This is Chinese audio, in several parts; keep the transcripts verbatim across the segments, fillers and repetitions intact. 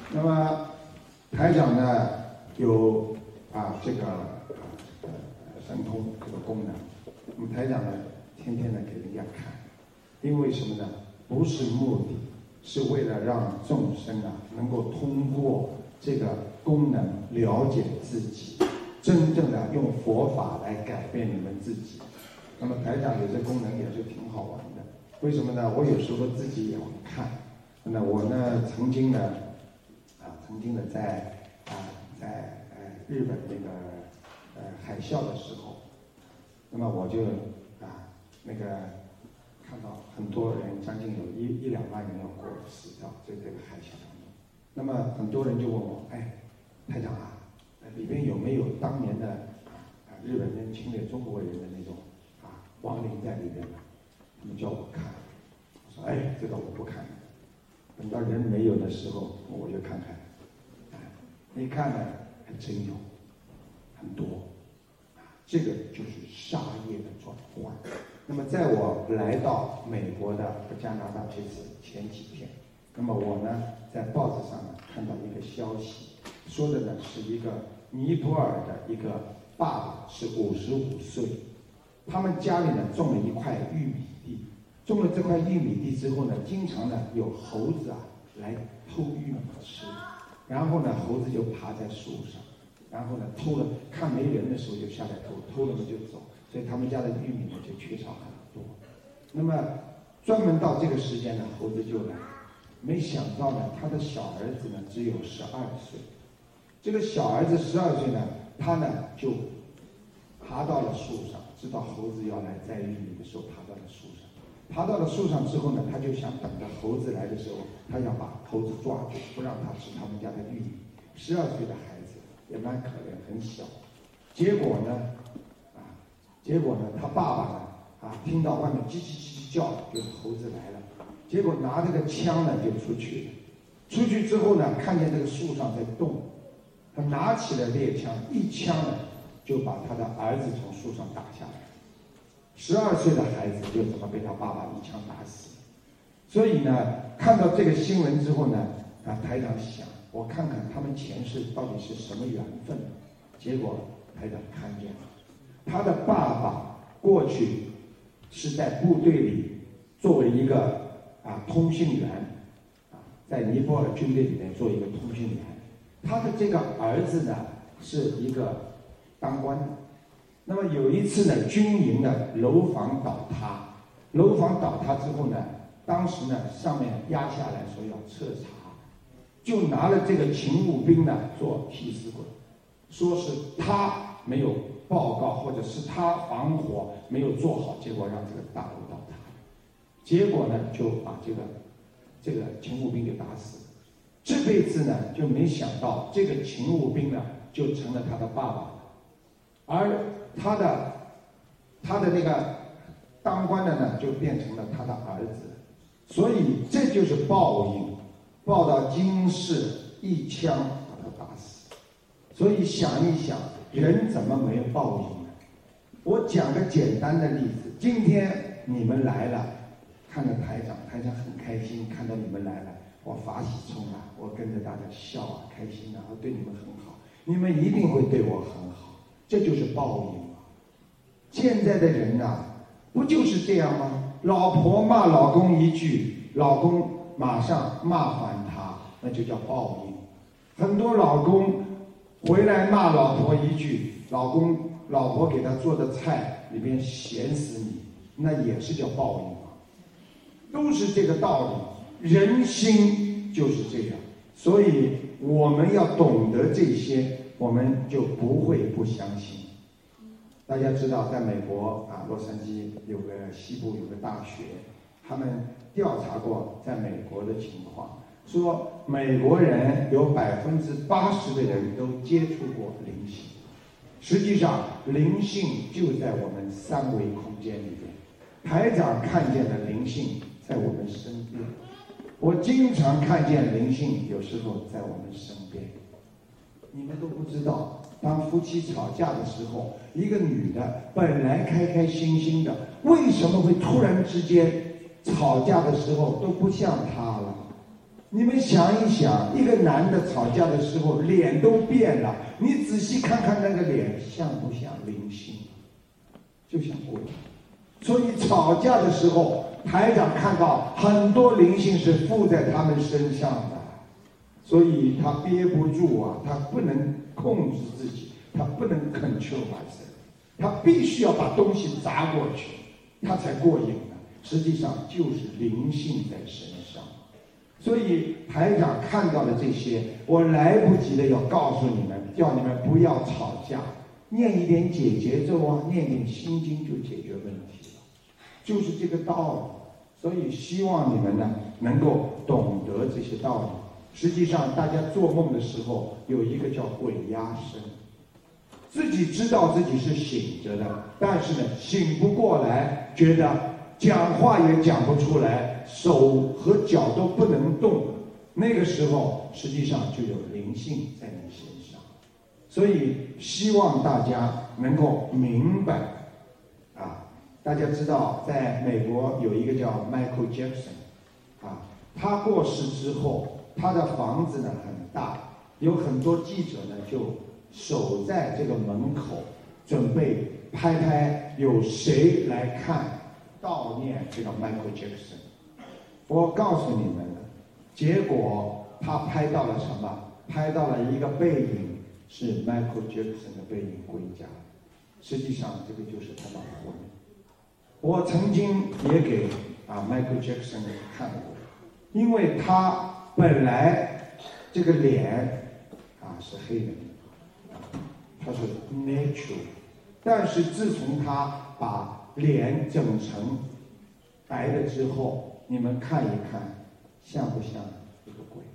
那么台长呢有啊这个呃神通这个功能，那么台长呢天天的给人家看，因为什么呢？不是目的，是为了让众生啊能够通过这个功能了解自己，真正的用佛法来改变你们自己。那么台长有这功能也是挺好玩的，为什么呢？我有时候自己也会看。那我呢曾经呢啊曾经呢在啊在呃日本那个呃海啸的时候，那么我就啊那个看到很多人，将近有一一两万人要过死掉在这个海啸当中。那么很多人就问我，哎，台长啊，里边有没有当年的啊日本人侵略中国人的那种啊亡灵在里边呢？他们叫我看，我说哎，这个我不看。等到人没有的时候，我就看看，哎，一看呢，还真有很多，啊，这个就是杀业的转换。那么在我来到美国的加拿大这次前几天，那么我呢在报纸上呢看到一个消息，说的呢是一个尼泊尔的一个爸爸是五十五岁，他们家里呢种了一块玉米地。种了这块玉米地之后呢，经常呢有猴子啊来偷玉米吃，然后呢猴子就爬在树上，然后呢偷了，看没人的时候就下来偷，偷了嘛就走，所以他们家的玉米呢就缺少很多。那么专门到这个时间呢，猴子就来，没想到呢他的小儿子呢只有十二岁，这个小儿子十二岁呢，他呢就爬到了树上，知道猴子要来摘玉米的时候，爬到了树上。爬到了树上之后呢，他就想等着猴子来的时候，他要把猴子抓住，不让他吃他们家的玉米。十二岁的孩子也蛮可怜，很小。结果呢，啊，结果呢，他爸爸呢，啊，听到外面叽叽叽叽叫，就是猴子来了。结果拿这个枪呢就出去了。出去之后呢，看见这个树上在动，他拿起了猎枪，一枪呢就把他的儿子从树上打下来。十二岁的孩子就这么被他爸爸一枪打死。所以呢，看到这个新闻之后呢，啊，台长想，我看看他们前世到底是什么缘分。结果台长看见了，他的爸爸过去是在部队里作为一个啊通信员，啊，在尼泊尔军队里面做一个通信员。他的这个儿子呢是一个当官的。那么有一次呢，军营的楼房倒塌，楼房倒塌之后呢，当时呢上面压下来说要彻查，就拿了这个勤务兵呢做替死鬼，说是他没有报告，或者是他防火没有做好，结果让这个大楼倒塌，结果呢就把这个这个勤务兵给打死了。这辈子呢就没想到这个勤务兵呢就成了他的爸爸，而他的他的那个当官的呢就变成了他的儿子，所以这就是报应，报到今世一枪把他打死。所以想一想，人怎么没有报应呢？我讲个简单的例子，今天你们来了，看着台长，台长很开心，看到你们来了，我法喜充满，我跟着大家笑啊，开心啊，我对你们很好，你们一定会对我很好，这就是报应。现在的人啊，不就是这样吗？老婆骂老公一句，老公马上骂还他，那就叫报应。很多老公回来骂老婆一句，老公老婆给他做的菜里边咸死你，那也是叫报应啊，都是这个道理。人心就是这样，所以我们要懂得这些，我们就不会不相信。大家知道，在美国啊，洛杉矶有个西部有个大学，他们调查过在美国的情况，说美国人有百分之八十的人都接触过灵性。实际上，灵性就在我们三维空间里边。台长看见了灵性在我们身边，我经常看见灵性，有时候在我们身边。你们都不知道，当夫妻吵架的时候，一个女的本来开开心心的，为什么会突然之间吵架的时候都不像她了？ 你们想一想，一个男的吵架的时候脸都变了，你仔细看看那个脸像不像灵性？就像鬼。所以吵架的时候，台长看到很多灵性是附在他们身上的，所以他憋不住啊，他不能控制自己，他不能 control myself， 他必须要把东西砸过去，他才过瘾呢。实际上就是灵性在身上。所以台长看到的这些，我来不及的要告诉你们，叫你们不要吵架，念一点解结咒啊，念点心经就解决问题了，就是这个道理。所以希望你们呢能够懂得这些道理。实际上大家做梦的时候有一个叫鬼压身，自己知道自己是醒着的，但是呢醒不过来，觉得讲话也讲不出来，手和脚都不能动，那个时候实际上就有灵性在你身上。所以希望大家能够明白啊。大家知道在美国有一个叫 Michael Jackson 啊，他过世之后，他的房子呢很大，有很多记者呢就守在这个门口，准备拍拍有谁来看悼念这个 Michael Jackson。我告诉你们了，结果他拍到了什么？拍到了一个背影，是 Michael Jackson 的背影归家。实际上这个就是他的魂。我曾经也给啊 Michael Jackson 看过，因为他本来这个脸啊是黑人的，啊他是 natural， 但是自从他把脸整成白了之后，你们看一看，像不像一个鬼？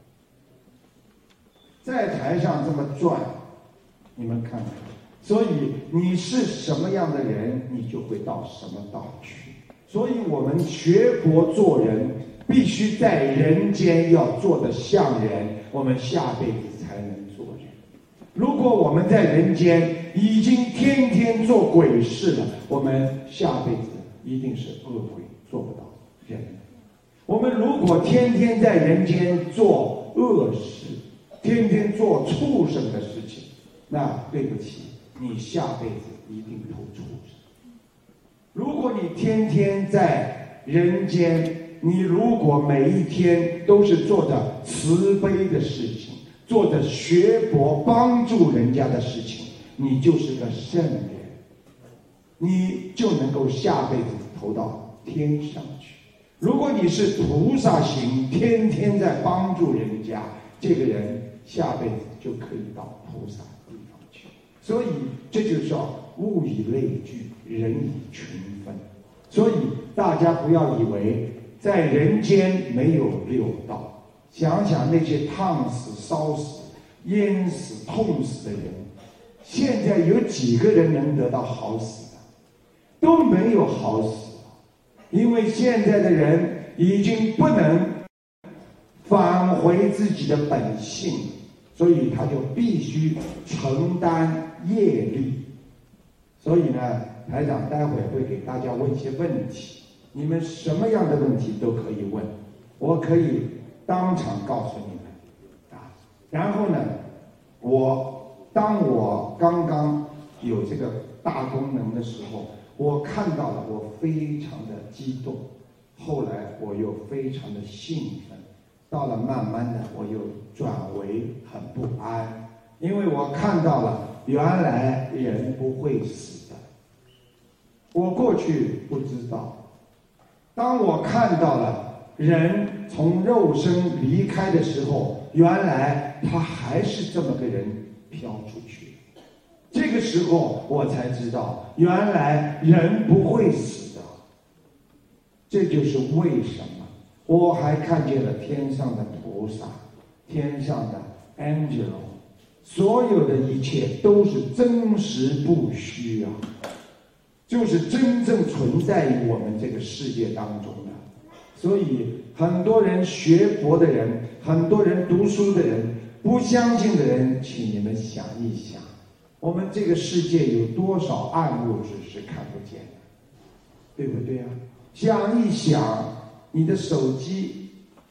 在台上这么转，你们看看。所以你是什么样的人，你就会到什么道去。所以我们学佛做人，必须在人间要做得像人，我们下辈子才能做人。如果我们在人间已经天天做鬼事了，我们下辈子一定是恶鬼，做不到人。我们如果天天在人间做恶事，天天做畜生的事情，那对不起，你下辈子一定投畜生。如果你天天在人间，你如果每一天都是做着慈悲的事情，做着学佛帮助人家的事情，你就是个圣人，你就能够下辈子投到天上去。如果你是菩萨行，天天在帮助人家，这个人下辈子就可以到菩萨地方去。所以这就叫物以类聚，人以群分。所以大家不要以为在人间没有六道，想想那些烫死、烧死、淹死、痛死的人，现在有几个人能得到好死的？都没有好死，因为现在的人已经不能返回自己的本性，所以他就必须承担业力。所以呢，台长待会会给大家问一些问题，你们什么样的问题都可以问，我可以当场告诉你们啊。然后呢，我当我刚刚有这个大功能的时候，我看到了，我非常的激动，后来我又非常的兴奋，到了慢慢的我又转为很不安，因为我看到了原来人不会死的，我过去不知道。当我看到了人从肉身离开的时候，原来他还是这么个人飘出去。这个时候我才知道，原来人不会死的。这就是为什么我还看见了天上的菩萨，天上的 angel， 所有的一切都是真实不虚啊，就是真正存在于我们这个世界当中的。所以很多人学佛的人，很多人读书的人，不相信的人，请你们想一想，我们这个世界有多少暗物质是看不见的，对不对啊？想一想，你的手机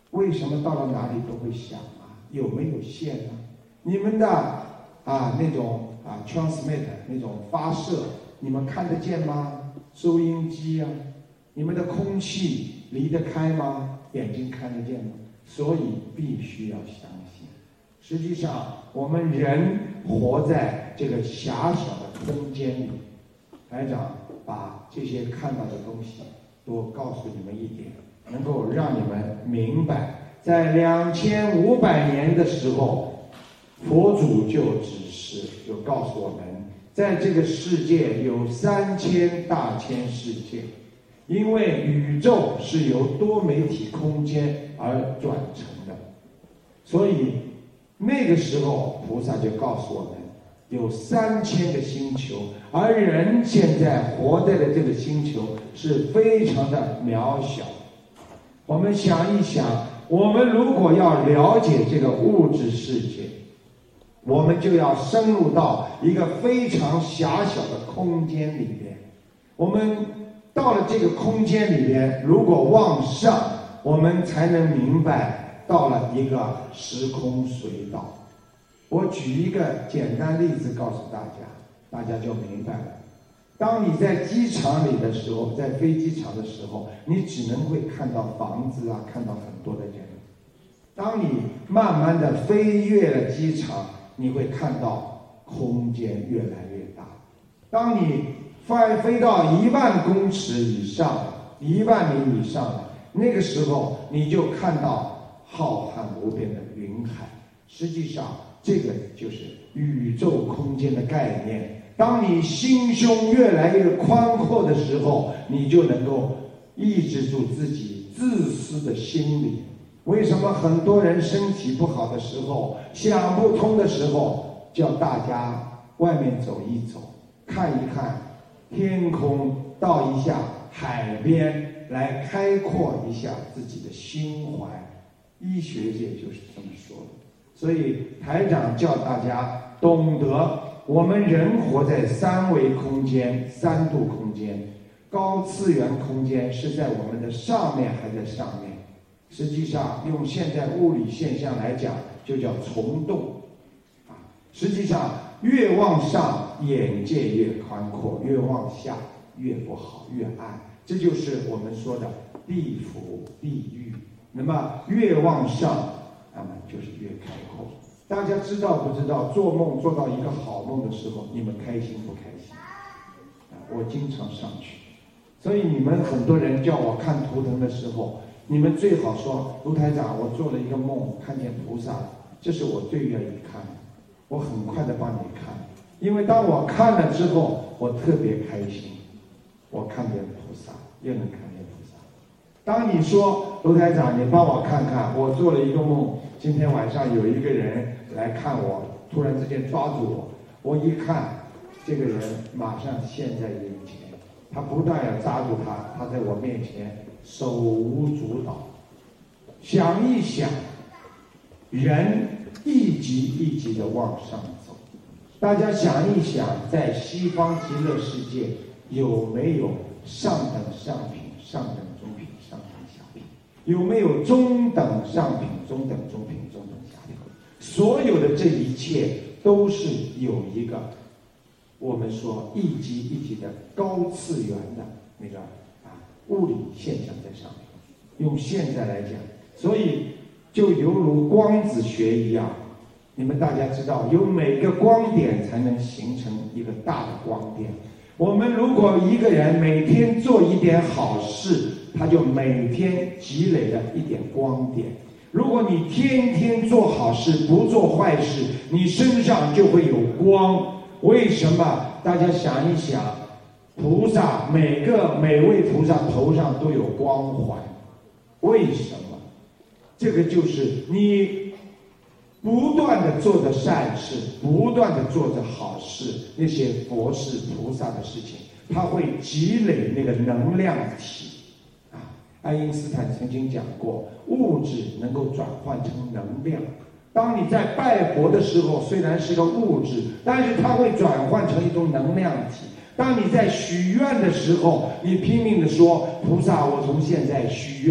为什么到了哪里都会响啊？有没有线呢？你们的啊那种啊 transmit 那种发射，你们看得见吗？收音机啊，你们的空气离得开吗？眼睛看得见吗？所以必须要相信。实际上，我们人活在这个狭小的空间里。台长把这些看到的东西都告诉你们一点，能够让你们明白，在两千五百年的时候，佛祖就指示，就告诉我们，在这个世界有三千大千世界，因为宇宙是由多媒体空间而转成的，所以那个时候菩萨就告诉我们，有三千个星球，而人现在活在的这个星球是非常的渺小。我们想一想，我们如果要了解这个物质世界，我们就要深入到一个非常狭小的空间里面。我们到了这个空间里面，如果往上，我们才能明白到了一个时空隧道。我举一个简单例子告诉大家，大家就明白了。当你在机场里的时候，在飞机场的时候，你只能会看到房子啊，看到很多的人。当你慢慢的飞越了机场，你会看到空间越来越大。当你飞飞到一万公尺以上，一万米以上，那个时候你就看到浩瀚无边的云海。实际上，这个就是宇宙空间的概念。当你心胸越来越宽阔的时候，你就能够抑制住自己自私的心理。为什么很多人身体不好的时候，想不通的时候，叫大家外面走一走，看一看天空，到一下海边，来开阔一下自己的心怀。医学界就是这么说的。所以台长叫大家懂得，我们人活在三维空间、三度空间，高次元空间是在我们的上面还在上面。实际上用现在物理现象来讲，就叫虫洞啊。实际上越往上眼界越宽阔，越往下越不好，越暗。这就是我们说的地府地狱。那么越往上，那么就是越开阔。大家知道不知道，做梦做到一个好梦的时候，你们开心不开心？啊，我经常上去。所以你们很多人叫我看图腾的时候，你们最好说，卢台长，我做了一个梦，看见菩萨，这是我最愿意看的，我很快的帮你看。因为当我看了之后，我特别开心，我看见菩萨，又能看见菩萨。当你说，卢台长，你帮我看看，我做了一个梦，今天晚上有一个人来看我，突然之间抓住我，我一看，这个人马上现在眼前，他不但要抓住他，他在我面前手舞足蹈。想一想，人一级一级的往上走。大家想一想，在西方极乐世界有没有上等上品、上等中品、上等下品？有没有中等上品、中等中品、中等下品？所有的这一切都是有一个我们说一级一级的高次元的那个啊物理现象在上面。用现在来讲，所以就犹如光子学一样，你们大家知道，有每个光点才能形成一个大的光点。我们如果一个人每天做一点好事，他就每天积累了一点光点。如果你天天做好事，不做坏事，你身上就会有光。为什么？大家想一想，菩萨每个每位菩萨头上都有光环，为什么？这个就是你不断的做着善事，不断的做着好事，那些佛事菩萨的事情，它会积累那个能量体。爱因斯坦曾经讲过，物质能够转换成能量。当你在拜佛的时候，虽然是个物质，但是它会转换成一种能量体。当你在许愿的时候，你拼命的说，菩萨，我从现在许愿，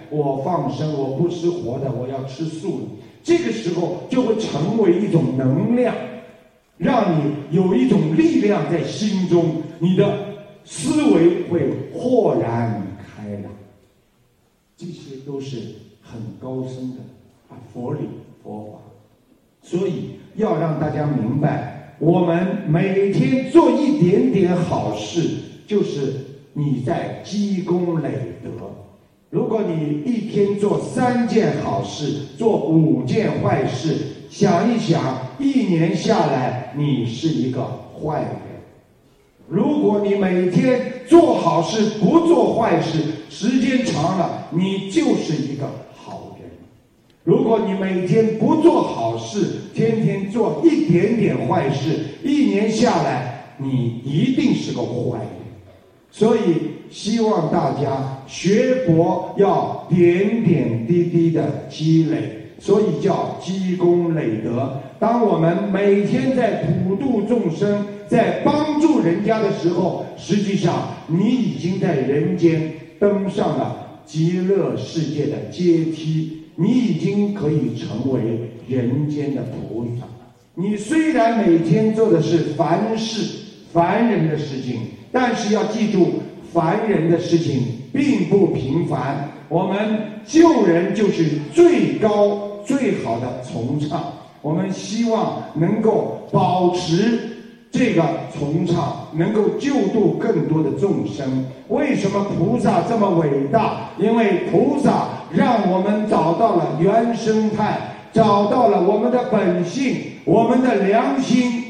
我放生，我不吃活的，我要吃素了。这个时候就会成为一种能量，让你有一种力量在心中，你的思维会豁然开朗。这些都是很高深的啊佛理佛法，所以要让大家明白，我们每天做一点点好事，就是你在积功累德。如果你一天做三件好事，做五件坏事，想一想，一年下来，你是一个坏人。如果你每天做好事，不做坏事，时间长了，你就是一个好人。如果你每天不做好事，天天做一点点坏事，一年下来，你一定是个坏人。所以希望大家学佛要点点滴滴的积累，所以叫积功累德。当我们每天在普度众生，在帮助人家的时候，实际上你已经在人间登上了极乐世界的阶梯，你已经可以成为人间的菩萨。你虽然每天做的是凡事凡人的事情，但是要记住，凡人的事情并不平凡。我们救人就是最高最好的崇唱，我们希望能够保持这个崇唱，能够救度更多的众生。为什么菩萨这么伟大？因为菩萨让我们找到了原生态，找到了我们的本性，我们的良心，